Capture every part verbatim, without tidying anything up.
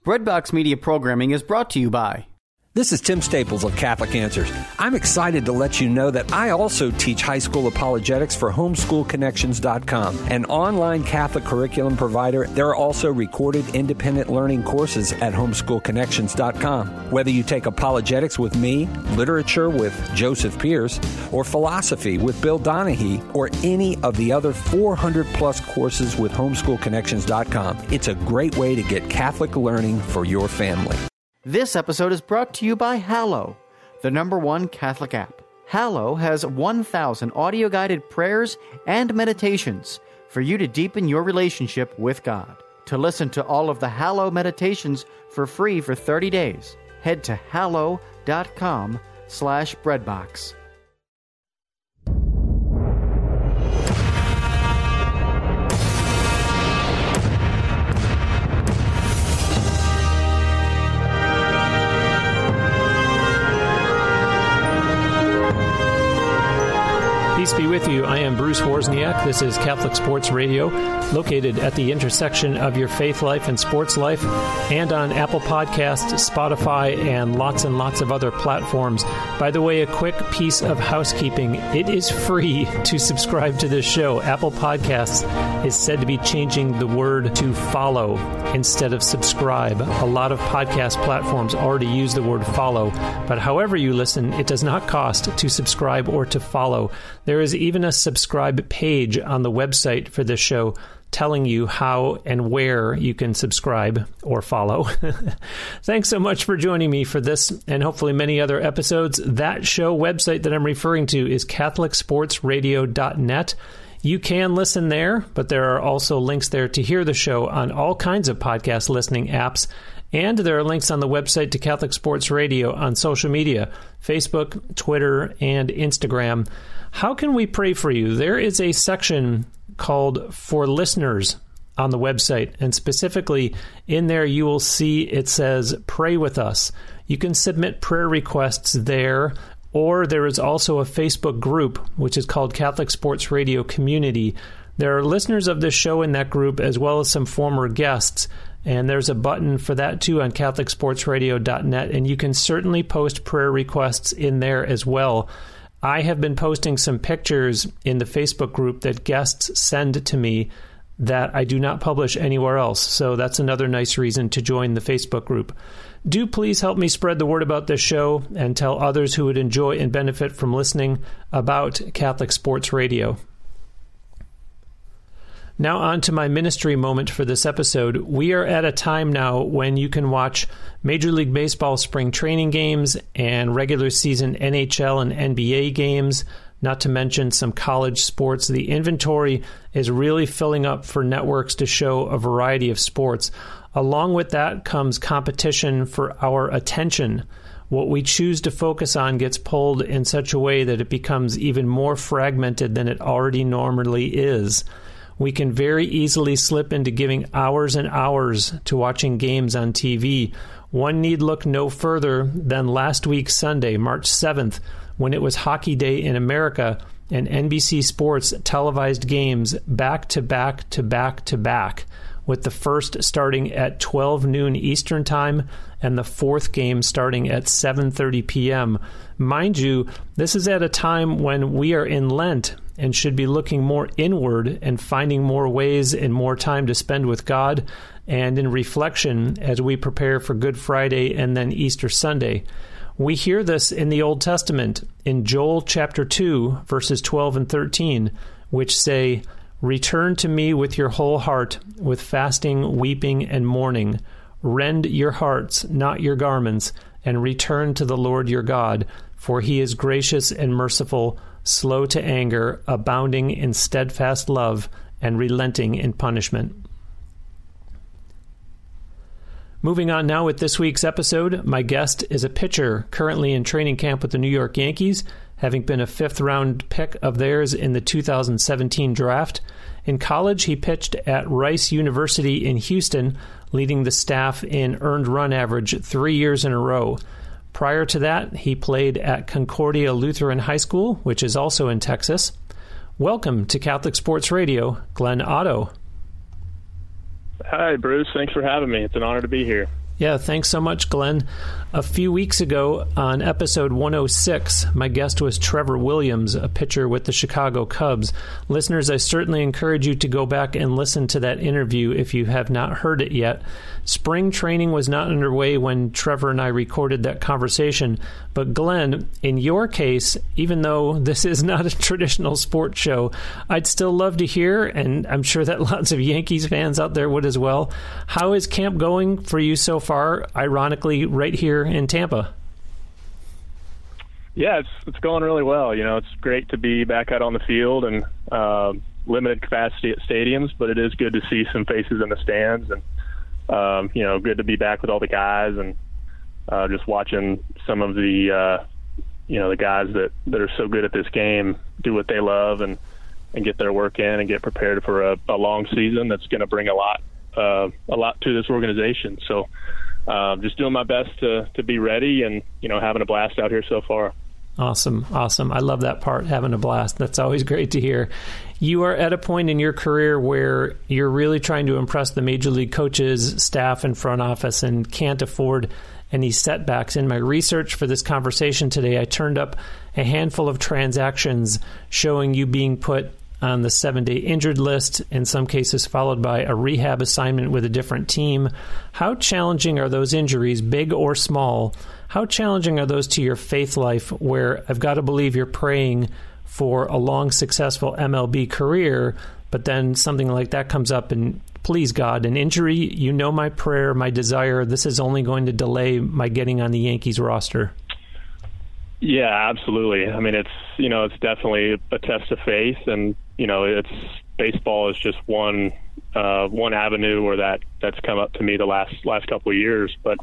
Breadbox Media programming is brought to you by... This is Tim Staples of Catholic Answers. I'm excited to let you know that I also teach high school apologetics for homeschool connections dot com, an online Catholic curriculum provider. There are also recorded independent learning courses at homeschool connections dot com. Whether you take apologetics with me, literature with Joseph Pierce, or philosophy with Bill Donahue, or any of the other four hundred plus courses with homeschool connections dot com, it's a great way to get Catholic learning for your family. This episode is brought to you by Hallow, the number one Catholic app. Hallow has one thousand audio-guided prayers and meditations for you to deepen your relationship with God. To listen to all of the Hallow meditations for free for thirty days, head to hallow.com slash breadbox. Peace be with you. I am Bruce Wozniak. This is Catholic Sports Radio, located at the intersection of your faith life and sports life, and on Apple Podcasts, Spotify, and lots and lots of other platforms. By the way, a quick piece of housekeeping. It is free to subscribe to this show. Apple Podcasts is said to be changing the word to follow instead of subscribe. A lot of podcast platforms already use the word follow, but however you listen, it does not cost to subscribe or to follow. There is even a subscribe page on the website for this show telling you how and where you can subscribe or follow. Thanks so much for joining me for this and hopefully many other episodes. That show website that I'm referring to is catholic sports radio dot net. You can listen there, but there are also links there to hear the show on all kinds of podcast listening apps. And there are links on the website to Catholic Sports Radio on social media, Facebook, Twitter, and Instagram. How can we pray for you? There is a section called For Listeners on the website, and specifically in there you will see it says Pray With Us. You can submit prayer requests there, or there is also a Facebook group which is called Catholic Sports Radio Community. There are listeners of this show in that group as well as some former guests, and there's a button for that too on catholic sports radio dot net, and you can certainly post prayer requests in there as well. I have been posting some pictures in the Facebook group that guests send to me that I do not publish anywhere else, so that's another nice reason to join the Facebook group. Do please help me spread the word about this show and tell others who would enjoy and benefit from listening about Catholic Sports Radio. Now on to my ministry moment for this episode. We are at a time now when you can watch Major League Baseball spring training games and regular season N H L and N B A games, not to mention some college sports. The inventory is really filling up for networks to show a variety of sports. Along with that comes competition for our attention. What we choose to focus on gets pulled in such a way that it becomes even more fragmented than it already normally is. We can very easily slip into giving hours and hours to watching games on T V. One need look no further than last week Sunday, March seventh, when it was Hockey Day in America, and N B C Sports televised games back to back to back to back, with the first starting at twelve noon Eastern Time and the fourth game starting at seven thirty p.m. Mind you, this is at a time when we are in Lent and should be looking more inward and finding more ways and more time to spend with God and in reflection as we prepare for Good Friday and then Easter Sunday. We hear this in the Old Testament in Joel chapter two, verses twelve and thirteen, which say, "Return to me with your whole heart, with fasting, weeping, and mourning. Rend your hearts, not your garments, and return to the Lord your God, for he is gracious and merciful, slow to anger, abounding in steadfast love, and relenting in punishment." Moving on now with this week's episode, my guest is a pitcher currently in training camp with the New York Yankees, having been a fifth-round pick of theirs in the two thousand seventeen draft. In college, he pitched at Rice University in Houston, leading the staff in earned run average three years in a row. Prior to that, he played at Concordia Lutheran High School, which is also in Texas. Welcome to Catholic Sports Radio, Glenn Otto. Hi, Bruce. Thanks for having me. It's an honor to be here. Yeah, thanks so much, Glenn. A few weeks ago on episode one oh six, my guest was Trevor Williams, a pitcher with the Chicago Cubs. Listeners, I certainly encourage you to go back and listen to that interview if you have not heard it yet. Spring training was not underway when Trevor and I recorded that conversation. But Glenn, in your case, even though this is not a traditional sports show, I'd still love to hear, and I'm sure that lots of Yankees fans out there would as well, how is camp going for you so far, ironically, right here in Tampa? Yeah, it's it's going really well. You know, it's great to be back out on the field and uh, limited capacity at stadiums, but it is good to see some faces in the stands, and um, you know, good to be back with all the guys and uh, just watching some of the uh, you know the guys that, that are so good at this game do what they love and, and get their work in and get prepared for a, a long season that's going to bring a lot uh, a lot to this organization. So. Uh, just doing my best to, to be ready and, you know, having a blast out here so far. Awesome. Awesome. I love that part, having a blast. That's always great to hear. You are at a point in your career where you're really trying to impress the major league coaches, staff, and front office and can't afford any setbacks. In my research for this conversation today, I turned up a handful of transactions showing you being put on the seven-day injured list, in some cases followed by a rehab assignment with a different team. How challenging are those injuries, big or small? How challenging are those to your faith life, where I've got to believe you're praying for a long, successful M L B career, but then something like that comes up and, please, God, an injury, you know my prayer, my desire, this is only going to delay my getting on the Yankees roster. Yeah, absolutely. I mean, it's, you know, it's definitely a test of faith, and, you know, it's baseball is just one uh, one avenue where that that's come up to me the last last couple of years. But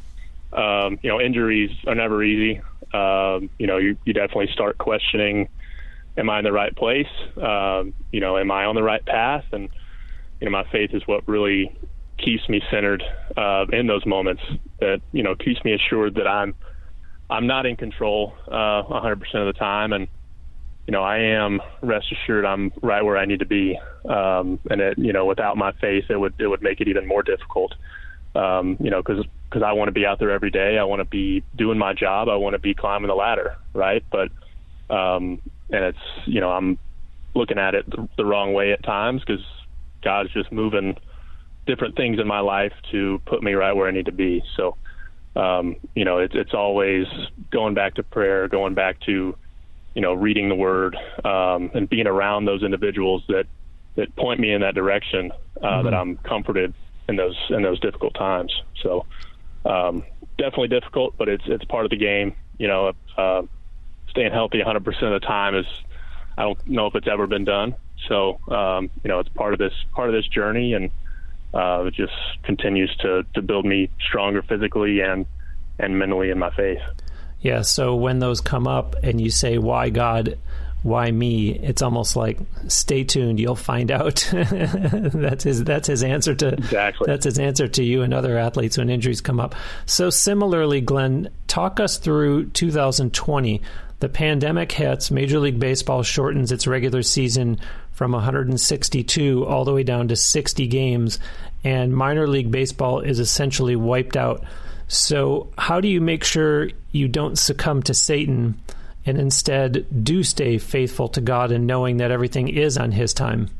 um, you know, injuries are never easy. Um, you know, you, you definitely start questioning, am I in the right place? Um, you know, am I on the right path? And you know, my faith is what really keeps me centered uh, in those moments. That, you know, keeps me assured that I'm I'm not in control uh, one hundred percent of the time, and you know, I am, rest assured, I'm right where I need to be. Um, and it, you know, without my faith, it would, it would make it even more difficult. Um, you know, cause, cause I want to be out there every day. I want to be doing my job. I want to be climbing the ladder. Right. But, um, and it's, you know, I'm looking at it the, the wrong way at times, cause God's just moving different things in my life to put me right where I need to be. So, um, you know, it's, it's always going back to prayer, going back to, you know, reading the word, um, and being around those individuals that, that point me in that direction, uh, mm-hmm. that I'm comforted in those, in those difficult times. So, um, definitely difficult, but it's, it's part of the game. You know, uh, staying healthy one hundred percent of the time is, I don't know if it's ever been done. So, um, you know, it's part of this, part of this journey, and, uh, it just continues to, to build me stronger physically and, and mentally in my faith. Yeah, so when those come up and you say, why God, why me, it's almost like, stay tuned, you'll find out. that's his that's his answer to exactly. That's his answer to you and other athletes when injuries come up. So similarly, Glenn, talk us through two thousand twenty. The pandemic hits, Major League Baseball shortens its regular season from one hundred sixty-two all the way down to sixty games, and minor league baseball is essentially wiped out. So how do you make sure you don't succumb to Satan and instead do stay faithful to God and knowing that everything is on his time?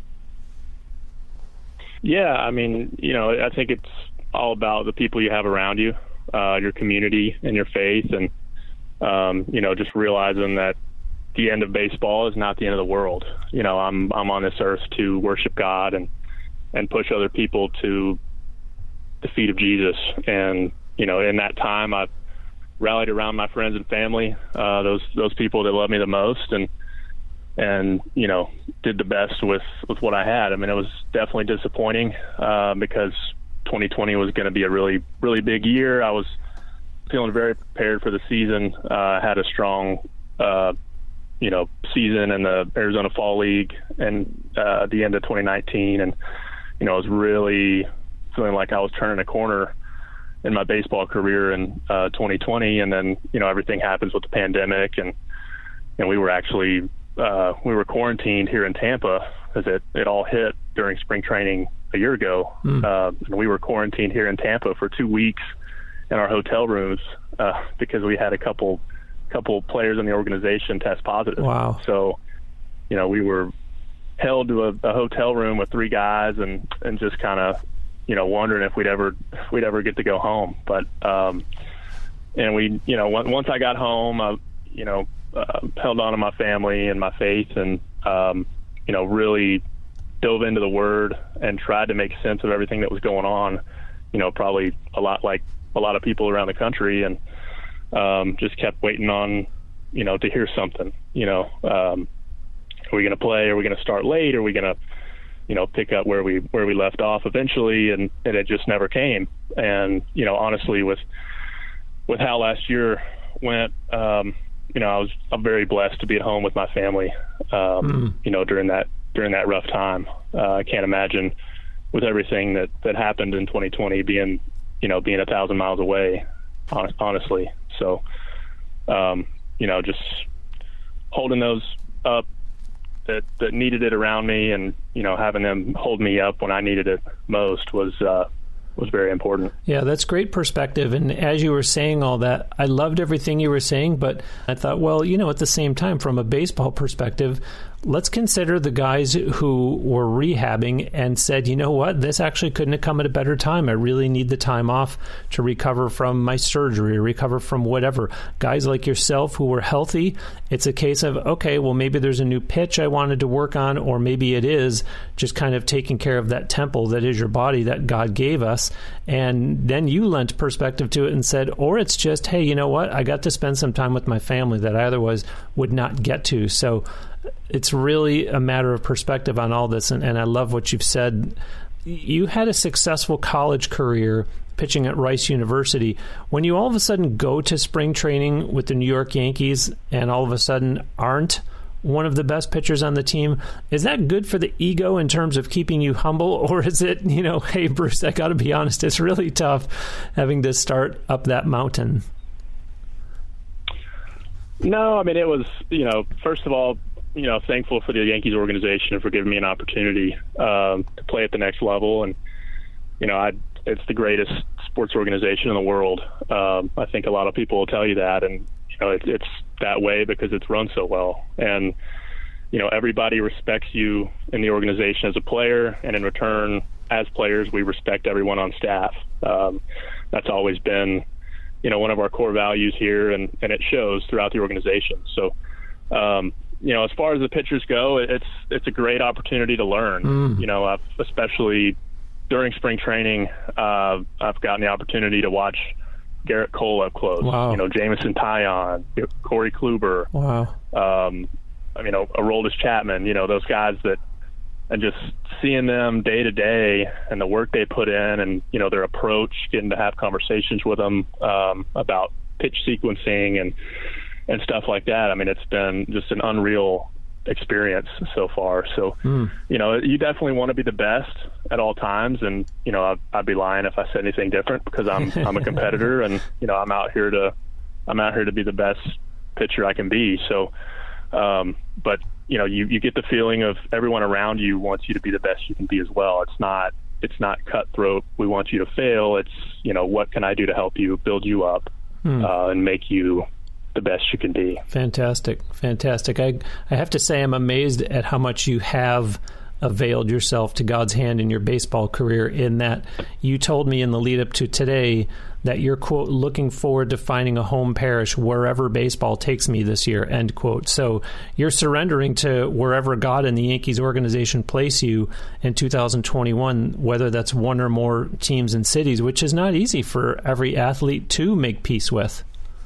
Yeah, I mean, you know, I think it's all about the people you have around you, uh, your community and your faith, and, um, you know, just realizing that the end of baseball is not the end of the world. You know, I'm I'm on this earth to worship God and, and push other people to the feet of Jesus. And you know, in that time, I rallied around my friends and family, uh, those those people that love me the most, and and you know, did the best with, with what I had. I mean, it was definitely disappointing uh, because twenty twenty was going to be a really really big year. I was feeling very prepared for the season. Uh, had a strong, uh, you know, season in the Arizona Fall League and uh, at the end of twenty nineteen, and you know, I was really feeling like I was turning a corner in my baseball career in uh, twenty twenty, and then you know, everything happens with the pandemic, and and we were actually uh, we were quarantined here in Tampa because it it all hit during spring training a year ago, mm. uh, and we were quarantined here in Tampa for two weeks in our hotel rooms uh, because we had a couple couple players in the organization test positive. Wow. So, you know, we were held to a, a hotel room with three guys and, and just kind of, you know, wondering if we'd ever we'd ever get to go home. But um, and we, you know, once I got home, I, you know, uh, held on to my family and my faith, and um, you know, really dove into the Word and tried to make sense of everything that was going on. You know, probably a lot like a lot of people around the country, and um, just kept waiting on, you know, to hear something. You know, um, are we going to play? Are we going to start late? Are we going to, you know, pick up where we where we left off eventually? And, and it just never came. And you know, honestly, with with how last year went, um, you know, I was I'm very blessed to be at home with my family. Um, mm. You know, during that during that rough time, uh, I can't imagine with everything that, that happened in twenty twenty being, you know, being a thousand miles away. Honestly, so um, you know, just holding those up that that needed it around me, and you know, having them hold me up when I needed it most was uh, was very important. Yeah, that's great perspective. And as you were saying all that, I loved everything you were saying, but I thought, well, you know, at the same time, from a baseball perspective, let's consider the guys who were rehabbing and said, you know what, this actually couldn't have come at a better time. I really need the time off to recover from my surgery, recover from whatever. Guys like yourself who were healthy, it's a case of, okay, well, maybe there's a new pitch I wanted to work on, or maybe it is just kind of taking care of that temple that is your body that God gave us. And then you lent perspective to it and said, or it's just, hey, you know what, I got to spend some time with my family that I otherwise would not get to. So it's really a matter of perspective on all this, and, and I love what you've said. You had a successful college career pitching at Rice University. When you all of a sudden go to spring training with the New York Yankees and all of a sudden aren't one of the best pitchers on the team, is that good for the ego in terms of keeping you humble, or is it, you know, hey, Bruce, I got to be honest, it's really tough having to start up that mountain? No, I mean, it was, you know, first of all, you know, thankful for the Yankees organization for giving me an opportunity um, to play at the next level. And, you know, I, it's the greatest sports organization in the world. Um, I think a lot of people will tell you that. And, you know, it, it's that way because it's run so well. And, you know, everybody respects you in the organization as a player. And in return, as players, we respect everyone on staff. Um, that's always been, you know, one of our core values here, and, and it shows throughout the organization. So, um, you know, as far as the pitchers go, it's it's a great opportunity to learn. Mm. You know, uh, especially during spring training, uh, I've gotten the opportunity to watch Garrett Cole up close. Wow. You know, Jameson Taillon, Corey Kluber. Wow. Um, I mean, Aroldis Chapman. You know, those guys that, and just seeing them day to day and the work they put in, and you know, their approach, getting to have conversations with them um, about pitch sequencing and. and stuff like that. I mean, it's been just an unreal experience so far. So, mm. you know, you definitely want to be the best at all times. And, you know, I'd, I'd be lying if I said anything different, because I'm, I'm a competitor, and, you know, I'm out here to, I'm out here to be the best pitcher I can be. So, um, but, you know, you, you get the feeling of everyone around you wants you to be the best you can be as well. It's not, it's not cutthroat. We want you to fail. It's, you know, what can I do to help you, build you up, mm. uh, and make you the best you can be. Fantastic. Fantastic. I I have to say I'm amazed at how much you have availed yourself to God's hand in your baseball career, in that you told me in the lead up to today that you're, quote, looking forward to finding a home parish wherever baseball takes me this year, end quote. So you're surrendering to wherever God and the Yankees organization place you in two thousand twenty-one, whether that's one or more teams and cities, which is not easy for every athlete to make peace with.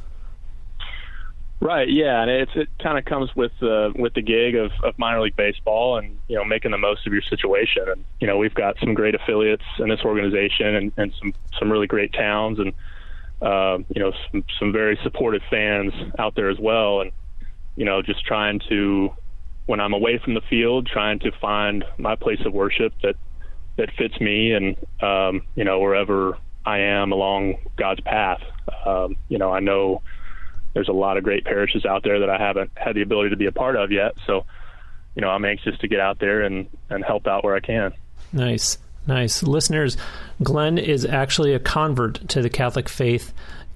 Right, yeah, and it's, it kind of comes with uh, with the gig of, of minor league baseball, and you know, making the most of your situation. And you know, we've got some great affiliates in this organization, and, and some some really great towns, and uh, you know, some some very supportive fans out there as well. And you know, just trying to, when I'm away from the field, trying to find my place of worship that that fits me, and um, you know, wherever I am along God's path. Um, you know, I know there's a lot of great parishes out there that I haven't had the ability to be a part of yet. So, you know, I'm anxious to get out there and, and help out where I can. Nice. Nice. Listeners, Glenn is actually a convert to the Catholic faith.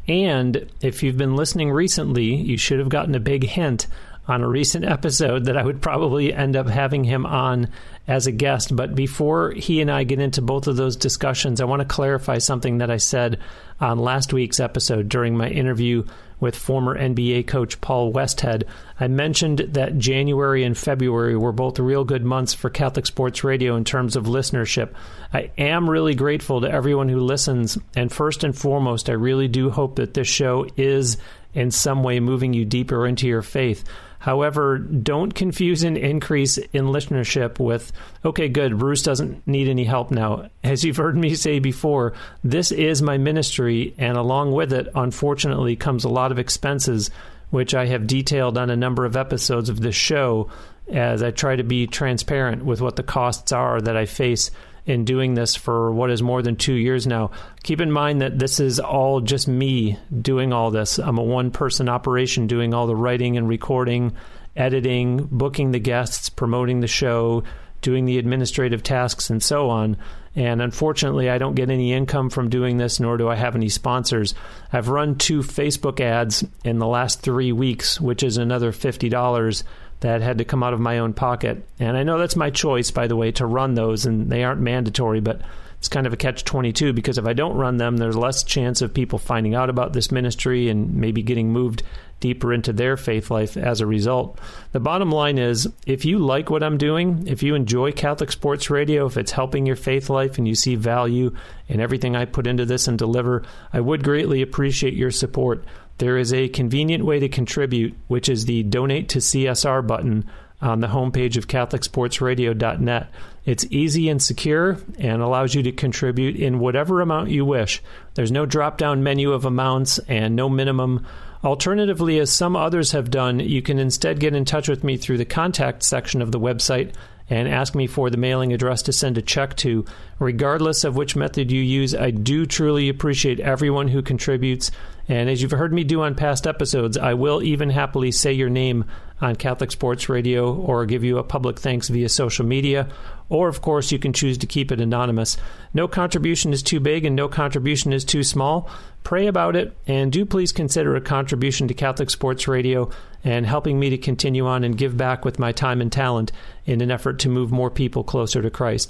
And if you've been listening recently, you should have gotten a big hint on a recent episode that I would probably end up having him on as a guest. But before he and I get into both of those discussions, I want to clarify something that I said on last week's episode during my interview with former N B A coach Paul Westhead. I mentioned that January and February were both real good months for Catholic Sports Radio in terms of listenership. I am really grateful to everyone who listens, and first and foremost, I really do hope that this show is in some way moving you deeper into your faith. However, don't confuse an increase in listenership with, okay, good, Bruce doesn't need any help now. As you've heard me say before, this is my ministry, and along with it, unfortunately, comes a lot of expenses, which I have detailed on a number of episodes of this show, as I try to be transparent with what the costs are that I face in doing this for what is more than two years now. Keep in mind that this is all just me doing all this. I'm a one-person operation doing all the writing and recording, editing, booking the guests, promoting the show, doing the administrative tasks, and so on. And unfortunately, I don't get any income from doing this, nor do I have any sponsors. I've run two Facebook ads in the last three weeks, which is another fifty dollars that had to come out of my own pocket. And I know that's my choice, by the way, to run those, and they aren't mandatory, but it's kind of a catch twenty-two, because if I don't run them, there's less chance of people finding out about this ministry and maybe getting moved deeper into their faith life as a result. The bottom line is, if you like what I'm doing, if you enjoy Catholic Sports Radio, if it's helping your faith life and you see value in everything I put into this and deliver, I would greatly appreciate your support. There is a convenient way to contribute, which is the Donate to C S R button on the homepage of Catholic Sports Radio dot net. It's easy and secure and allows you to contribute in whatever amount you wish. There's no drop-down menu of amounts and no minimum. Alternatively, as some others have done, you can instead get in touch with me through the contact section of the website and ask me for the mailing address to send a check to. Regardless of which method you use, I do truly appreciate everyone who contributes. And as you've heard me do on past episodes, I will even happily say your name on Catholic Sports Radio or give you a public thanks via social media. Or, of course, you can choose to keep it anonymous. No contribution is too big and no contribution is too small. Pray about it, and do please consider a contribution to Catholic Sports Radio and helping me to continue on and give back with my time and talent in an effort to move more people closer to Christ.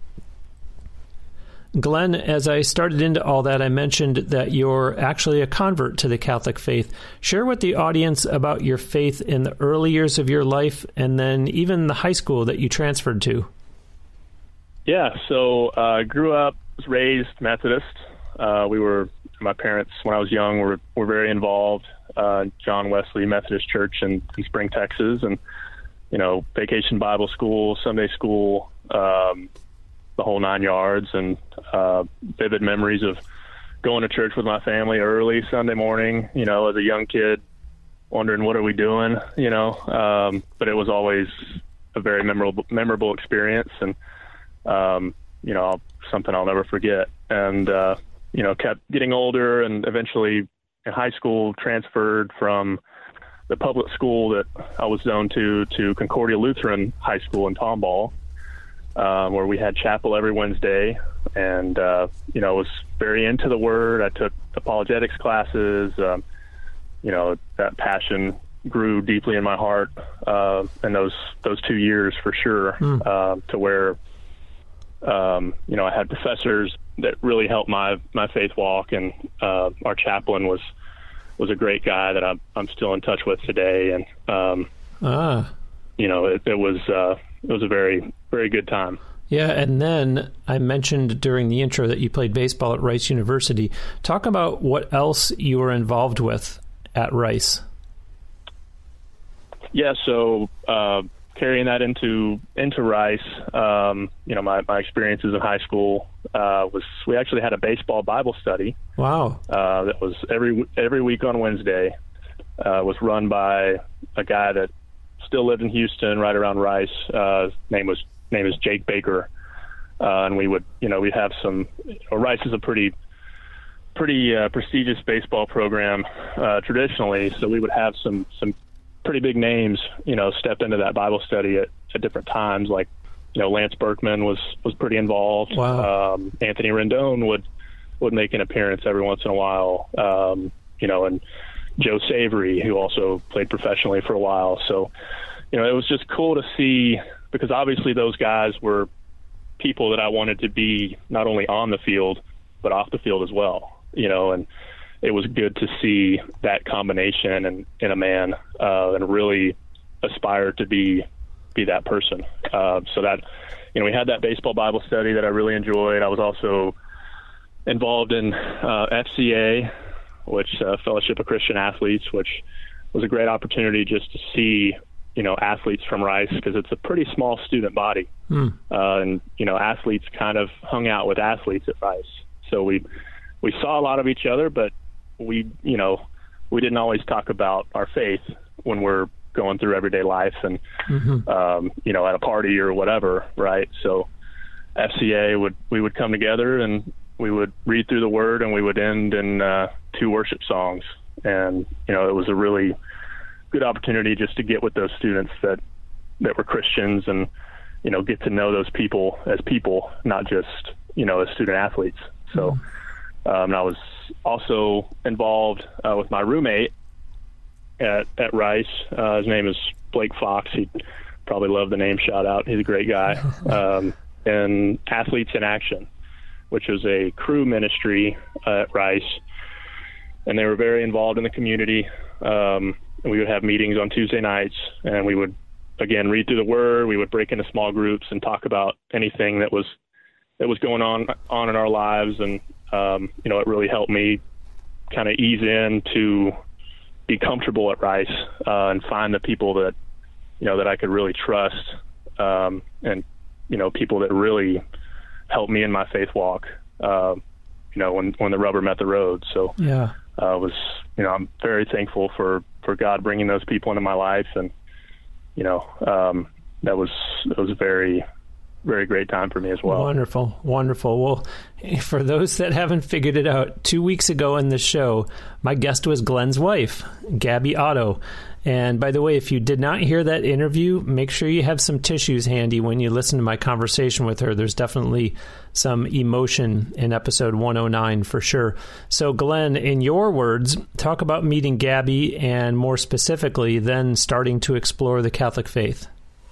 Glenn, as I started into all that, I mentioned that you're actually a convert to the Catholic faith. Share with the audience about your faith in the early years of your life and then even the high school that you transferred to. Yeah, so I uh, grew up, was raised Methodist. Uh, we were, my parents, when I was young, were, were very involved. Uh, John Wesley Methodist Church in, in Spring, Texas, and, you know, vacation Bible school, Sunday school, um, the whole nine yards, and uh, vivid memories of going to church with my family early Sunday morning, you know, as a young kid, wondering what are we doing, you know, um, but it was always a very memorable, memorable experience, and, um, you know, something I'll never forget. And, uh, you know, kept getting older, and eventually in high school transferred from the public school that I was zoned to, to Concordia Lutheran High School in Tomball, um, where we had chapel every Wednesday, and, uh, you know, was very into the Word. I took apologetics classes. Um, you know, that passion grew deeply in my heart uh, in those those two years for sure, mm. uh, to where, um, you know, I had professors that really helped my, my faith walk, and uh, our chaplain was was a great guy that I'm, I'm still in touch with today. And, um, ah. you know, it, it was uh, it was a very, very good time. Yeah, and then I mentioned during the intro that you played baseball at Rice University. Talk about what else you were involved with at Rice. Yeah, so uh, carrying that into into Rice, um, you know, my, my experiences in high school uh, was we actually had a baseball Bible study. Wow. Uh, that was every every week on Wednesday. Uh, was run by a guy that still lived in Houston, right around Rice. Uh, his name was name is Jake Baker, uh, and we would, you know, we'd have some. You know, Rice is a pretty pretty uh, prestigious baseball program uh, traditionally, so we would have some some. pretty big names, you know, step into that Bible study at, at different times, like, you know, Lance Berkman was, was pretty involved. Wow. Um, Anthony Rendon would, would make an appearance every once in a while. Um, you know, and Joe Savory, who also played professionally for a while. So, you know, it was just cool to see, because obviously those guys were people that I wanted to be not only on the field, but off the field as well, you know, and it was good to see that combination in, in a man, uh, and really aspire to be, be that person. Uh, so that, you know, we had that baseball Bible study that I really enjoyed. I was also involved in uh, F C A, which uh, Fellowship of Christian Athletes, which was a great opportunity just to see, you know, athletes from Rice, because it's a pretty small student body. Mm. Uh, and, you know, athletes kind of hung out with athletes at Rice. So we, we saw a lot of each other, but we, you know, we didn't always talk about our faith when we're going through everyday life and, mm-hmm. um, you know, at a party or whatever. Right. So F C A would, we would come together and we would read through the word, and we would end in uh, two worship songs. And, you know, it was a really good opportunity just to get with those students that, that were Christians and, you know, get to know those people as people, not just, you know, as student athletes. So, mm-hmm. um, and I was also involved uh, with my roommate at, at Rice. Uh, his name is Blake Fox. He'd probably love the name shout out. He's a great guy. Um, and Athletes in Action, which was a crew ministry uh, at Rice. And they were very involved in the community. Um, and we would have meetings on Tuesday nights, and we would, again, read through the word. We would break into small groups and talk about anything that was that was going on on in our lives. And, um, you know, it really helped me kind of ease in to be comfortable at Rice uh, and find the people that, you know, that I could really trust, um, and, you know, people that really helped me in my faith walk, uh, you know, when, when the rubber met the road. So yeah, uh, was, you know, I'm very thankful for, for God bringing those people into my life. And, you know, um, that was, it was a very, very great time for me as well. Wonderful. Wonderful. Well, for those that haven't figured it out, two weeks ago in the show, my guest was Glenn's wife, Gabby Otto. And by the way, if you did not hear that interview, make sure you have some tissues handy when you listen to my conversation with her. There's definitely some emotion in episode one oh nine for sure. So Glenn, in your words, talk about meeting Gabby and more specifically, then starting to explore the Catholic faith.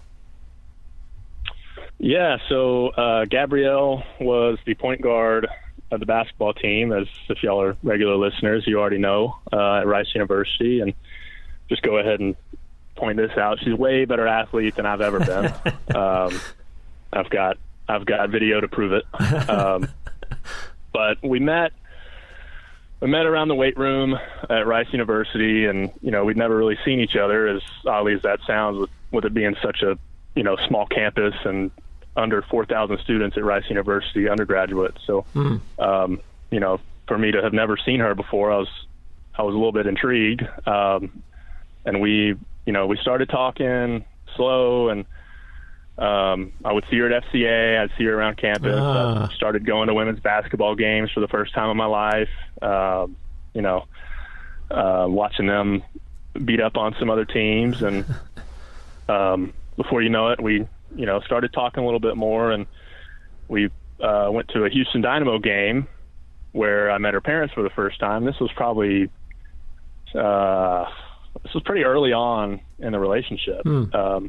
Yeah, so uh, Gabrielle was the point guard of the basketball team, as if y'all are regular listeners, you already know, uh, at Rice University. And just go ahead and point this out. She's a way better athlete than I've ever been. um, I've got I've got video to prove it. Um, but we met we met around the weight room at Rice University, and you know we'd never really seen each other, as oddly as that sounds, with, with it being such a you know small campus and under four thousand students at Rice University, undergraduate. So mm. um, you know for me to have never seen her before, I was I was a little bit intrigued. Um, And we, you know, we started talking slow, and um, I would see her at F C A. I'd see her around campus. Uh. I started going to women's basketball games for the first time in my life. Uh, you know, uh, watching them beat up on some other teams, and um, before you know it, we, you know, started talking a little bit more, and we uh, went to a Houston Dynamo game where I met her parents for the first time. This was probably. Uh, This was pretty early on in the relationship. Mm. Um,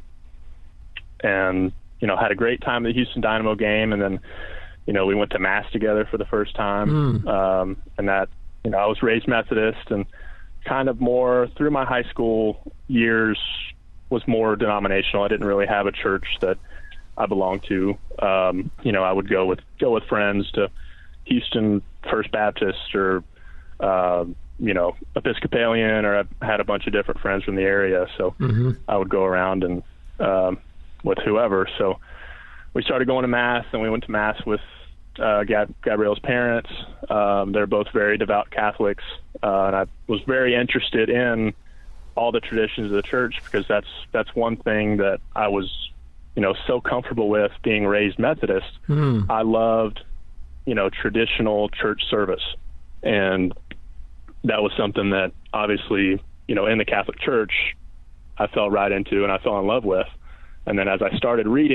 and, you know, had a great time at the Houston Dynamo game. And then, you know, we went to Mass together for the first time. Mm. Um, and that, you know, I was raised Methodist, and kind of more through my high school years was more denominational. I didn't really have a church that I belonged to. Um, you know, I would go with, go with friends to Houston First Baptist or, uh, you know, Episcopalian, or I had a bunch of different friends from the area. So mm-hmm. I would go around and um, with whoever. So we started going to Mass, and we went to Mass with uh, Gab- Gabrielle's parents. Um, they're both very devout Catholics. Uh, and I was very interested in all the traditions of the church, because that's, that's one thing that I was, you know, so comfortable with being raised Methodist. Mm. I loved, you know, traditional church service. And that was something that obviously, you know, in the Catholic Church, I fell right into and I fell in love with. And then as I started reading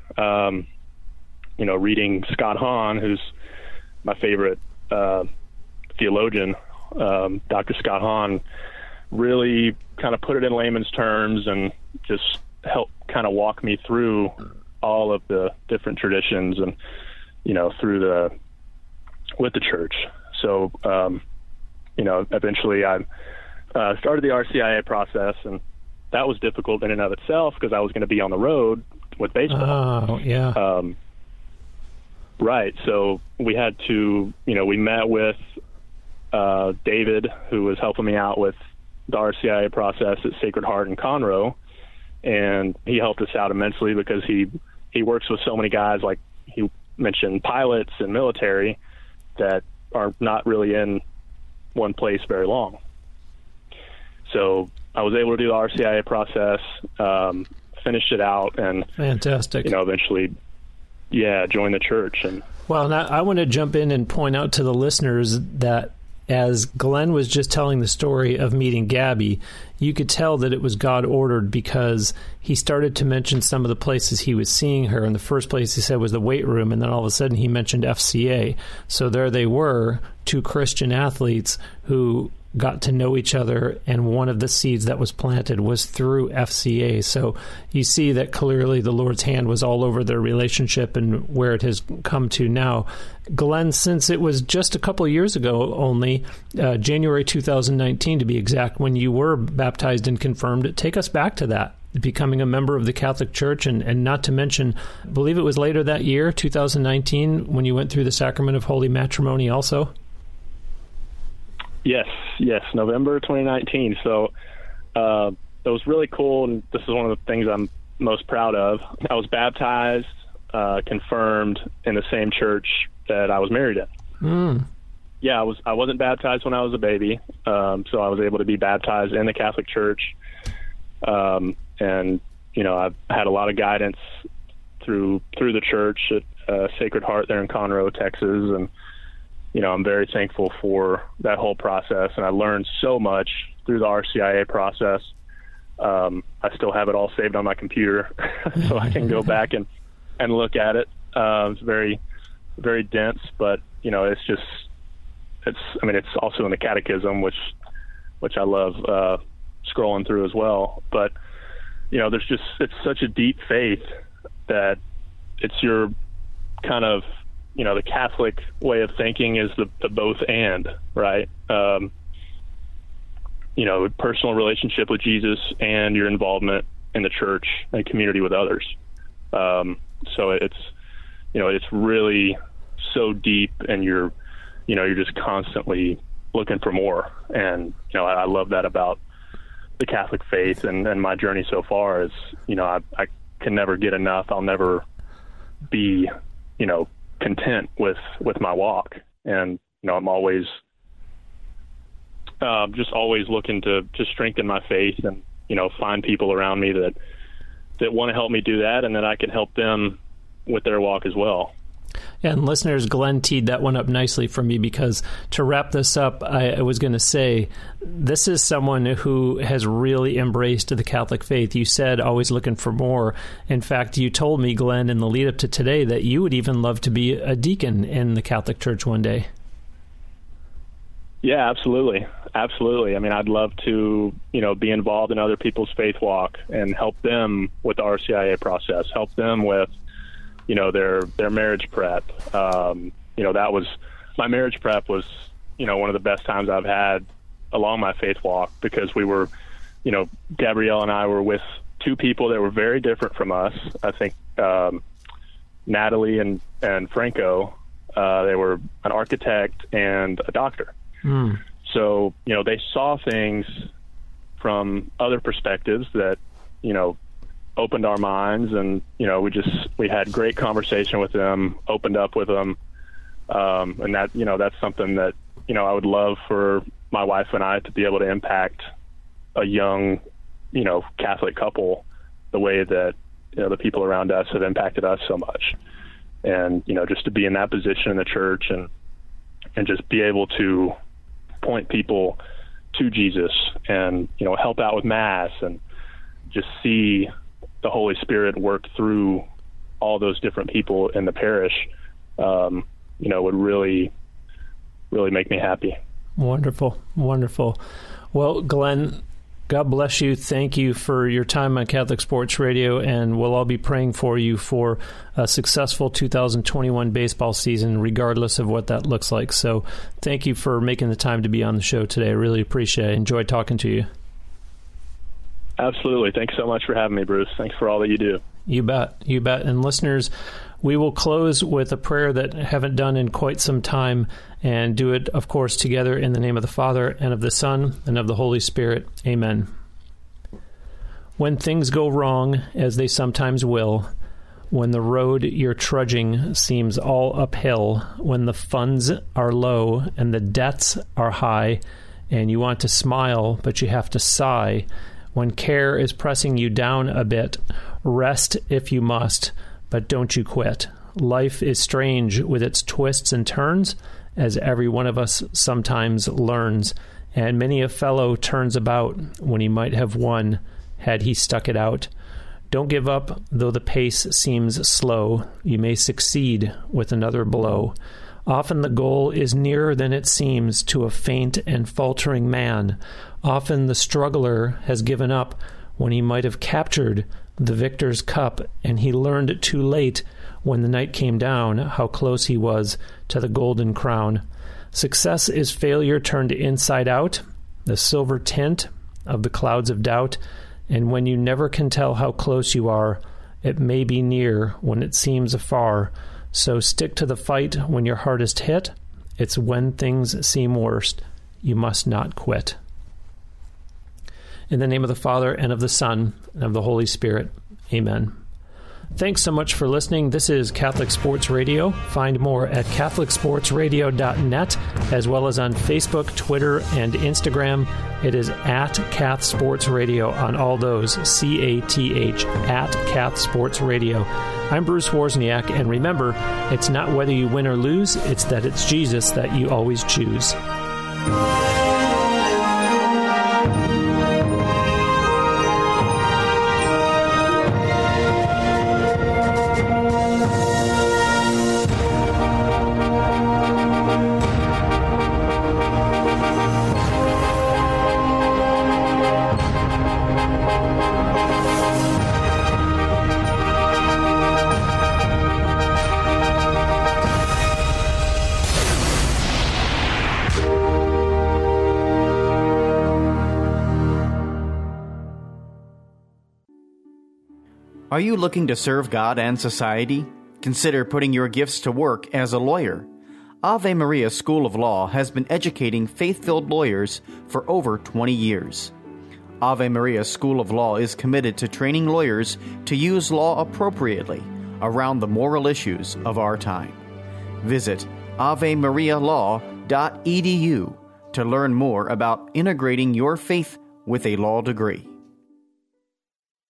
um, you know, reading Scott Hahn, who's my favorite uh, theologian, um, Doctor Scott Hahn, really kind of put it in layman's terms and just help kind of walk me through all of the different traditions and, you know, through the, with the church. So, um, you know, eventually I uh, started the R C I A process, and that was difficult in and of itself because I was going to be on the road with baseball. Oh, yeah. Um, right. So we had to, you know, we met with uh, David, who was helping me out with the R C I A process at Sacred Heart in Conroe. And he helped us out immensely because he, he works with so many guys, like he mentioned, pilots and military that are not really in one place very long. So I was able to do the R C I A process, um, finished it out, and fantastic. You know, eventually, yeah, joined the church. And well, now I want to jump in and point out to the listeners that as Glenn was just telling the story of meeting Gabby, you could tell that it was God ordered because he started to mention some of the places he was seeing her. In the first place he said was the weight room, and then all of a sudden he mentioned F C A. So there they were, two Christian athletes who got to know each other, and one of the seeds that was planted was through F C A. So you see that clearly the Lord's hand was all over their relationship and where it has come to now. Glenn, since it was just a couple of years ago only, uh, January two thousand nineteen to be exact, when you were baptized and confirmed, take us back to that, becoming a member of the Catholic Church, and, and not to mention, I believe it was later that year, two thousand nineteen, when you went through the sacrament of holy matrimony also? Yes, yes, November twenty nineteen. So uh, it was really cool, and this is one of the things I'm most proud of. I was baptized, uh, confirmed in the same church that I was married in. Mm. Yeah, I was. I wasn't baptized when I was a baby, um, so I was able to be baptized in the Catholic Church, um, and you know, I've had a lot of guidance through through the church at uh, Sacred Heart there in Conroe, Texas, and you know, I'm very thankful for that whole process, and I learned so much through the R C I A process. Um, I still have it all saved on my computer, so I can go back and, and look at it. Uh, it's very, very dense, but you know, it's just, it's, I mean, it's also in the catechism, which, which I love uh, scrolling through as well. But, you know, there's just, it's such a deep faith that it's your kind of, you know, the Catholic way of thinking is the, the both and, right? Um, you know, personal relationship with Jesus and your involvement in the church and community with others. Um, so it's, you know, it's really so deep, and you're, you know, you're just constantly looking for more. And, you know, I, I love that about the Catholic faith, and, and my journey so far is, you know, I, I can never get enough. I'll never be, you know, content with, with my walk. And, you know, I'm always, uh, just always looking to, to strengthen my faith and, you know, find people around me that, that want to help me do that, and that I can help them with their walk as well. And listeners, Glenn teed that one up nicely for me, because to wrap this up, I, I was going to say, this is someone who has really embraced the Catholic faith. You said always looking for more. In fact, you told me, Glenn, in the lead up to today, that you would even love to be a deacon in the Catholic Church one day. Yeah, absolutely. Absolutely. I mean, I'd love to, you know, be involved in other people's faith walk and help them with the R C I A process, help them with, you know, their, their marriage prep. Um, you know, that was, my marriage prep was, you know, one of the best times I've had along my faith walk, because we were, you know, Gabrielle and I were with two people that were very different from us. I think, um, Natalie and, and Franco, uh, they were an architect and a doctor. Mm. So, you know, they saw things from other perspectives that, you know, opened our minds, and, you know, we just, we had great conversation with them, opened up with them. Um, and that, you know, that's something that, you know, I would love for my wife and I to be able to impact a young, you know, Catholic couple the way that, you know, the people around us have impacted us so much. And, you know, just to be in that position in the church and, and just be able to point people to Jesus and, you know, help out with Mass and just see the Holy Spirit work through all those different people in the parish, um, you know, would really, really make me happy. Wonderful. Wonderful. Well, Glenn, God bless you. Thank you for your time on Catholic Sports Radio, and we'll all be praying for you for a successful two thousand twenty-one baseball season, regardless of what that looks like. So thank you for making the time to be on the show today. I really appreciate it. I enjoyed talking to you. Absolutely. Thanks so much for having me, Bruce. Thanks for all that you do. You bet. You bet. And listeners, we will close with a prayer that I haven't done in quite some time, and do it, of course, together in the name of the Father, and of the Son, and of the Holy Spirit. Amen. When things go wrong, as they sometimes will, when the road you're trudging seems all uphill, when the funds are low and the debts are high, and you want to smile, but you have to sigh, when care is pressing you down a bit, rest if you must, but don't you quit. Life is strange with its twists and turns, as every one of us sometimes learns, and many a fellow turns about when he might have won had he stuck it out. Don't give up, though the pace seems slow. You may succeed with another blow. Often the goal is nearer than it seems to a faint and faltering man. Often the struggler has given up when he might have captured the victor's cup, and he learned too late when the night came down how close he was to the golden crown. Success is failure turned inside out, the silver tint of the clouds of doubt, and when you never can tell how close you are, it may be near when it seems afar. So stick to the fight when your hardest hit. It's when things seem worst. You must not quit. In the name of the Father, and of the Son, and of the Holy Spirit. Amen. Thanks so much for listening. This is Catholic Sports Radio. Find more at catholic sports radio dot net, as well as on Facebook, Twitter, and Instagram. It is at Cath Sports Radio on all those, C A T H, at Cath Sports Radio. I'm Bruce Wozniak, and remember, it's not whether you win or lose, it's that it's Jesus that you always choose. Are you looking to serve God and society? Consider putting your gifts to work as a lawyer. Ave Maria School of Law has been educating faith-filled lawyers for over twenty years. Ave Maria School of Law is committed to training lawyers to use law appropriately around the moral issues of our time. Visit ave maria law dot e d u to learn more about integrating your faith with a law degree.